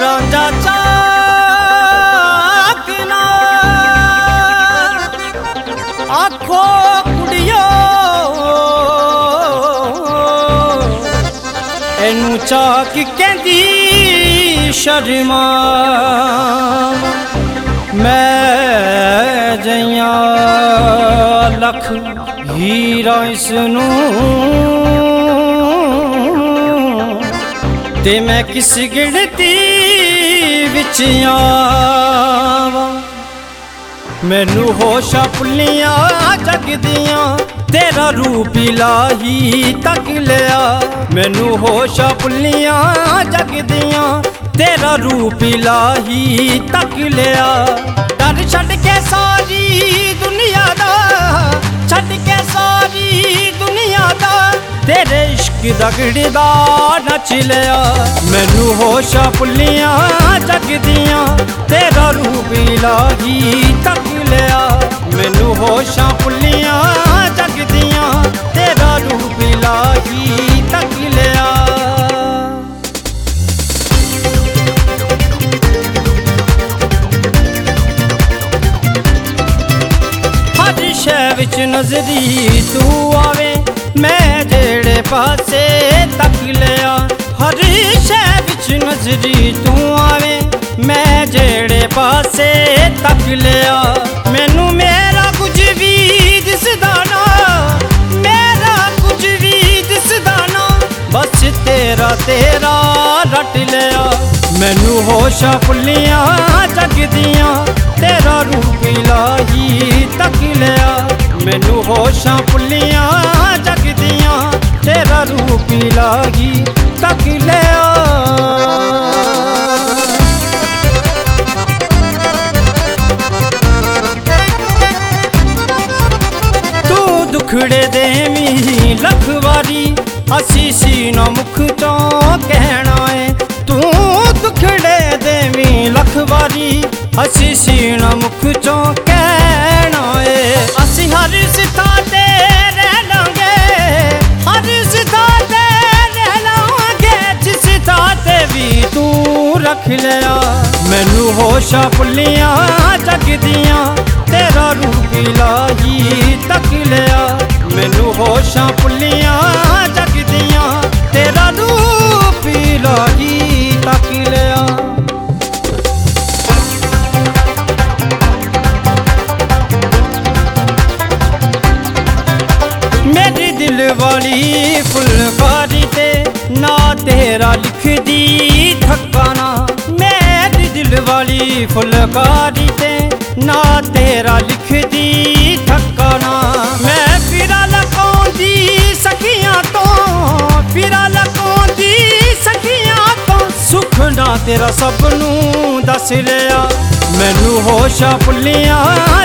ਰਾਂਝਾ ਚਾਕ ਨਾ ਆਖੋ ਕੁੜੀਓ ਇਹਨੂੰ ਚਾਕ ਕਹਿੰਦੀ ਸ਼ਰਮਾ ਮੈਂ ਜਈਆਂ ਲੱਖ ਹੀਰਾ ਇਸਨੂੰ ਤੇ ਮੈਂ ਕਿਸ ਗਿਣਤੀ ਵਿੱਚ ਆਵਾਂ ਮੈਨੂੰ ਹੋਸ਼ਾਂ ਭੁੱਲੀਆਂ ਜਗਦੀਆਂ तेरा रूप इलाही तक लिया मैनू होशा भुल्लियां जगदियां तेरा रूप इलाही तक लिया डर छड़ के सारी दुनिया दा छड़ के सारी दुनिया दा तेरे इश्क दगड़दा नच लिया मैनू होशा भुल्लियां जगदियां तेरा रूप इलाही तक लिया मैनू होशा भुल्लियां जगदियां तेरा रूप इलाही तक लिया हर शै विच नजरी तू आवे मैं जेड़े पासे तक लिया हर शै विच नजरी तू आवे मैं जेड़े पासे तक लिया मैनू मेरा कुछ भी दिसदा ना मेरा कुछ भी दिसदा ना बस तेरा तेरा रट लिया मैनू होशा भुल्लियां जगदियां तेरा रूप इलाही तक लिया मैनू होशा भुल्लियां जगदियां तेरा रूप इलाही तक लिया दुखड़े देवी लख वारी असीसी न मुख तो कहना है तू दुखड़े देवी लख वारी असीसी न मुख तो कहना है असी हर सिता ते रह लांगे हर सिता ते रह लांगे जिस सिता ते भी तू रख लिया मैनू होशा भुल्लियां जगदियां तेरा रूप इलाही तक लिया मैनू होशा भुल्लियां जगदियां तेरा रूप इलाही तक लिया मेरी दिल वाली फुलकारी ते ना तेरा लिख दी ठकाना मेरी दिल वाली फुलकारी ते ना तेरा लिख दी ठकाना मैं फिरा लकाउंदी सखियां तो फिरा लकाउंदी सखियां तो सुख ना तेरा सब नू दस लिया मैनू होशा भुल्लियां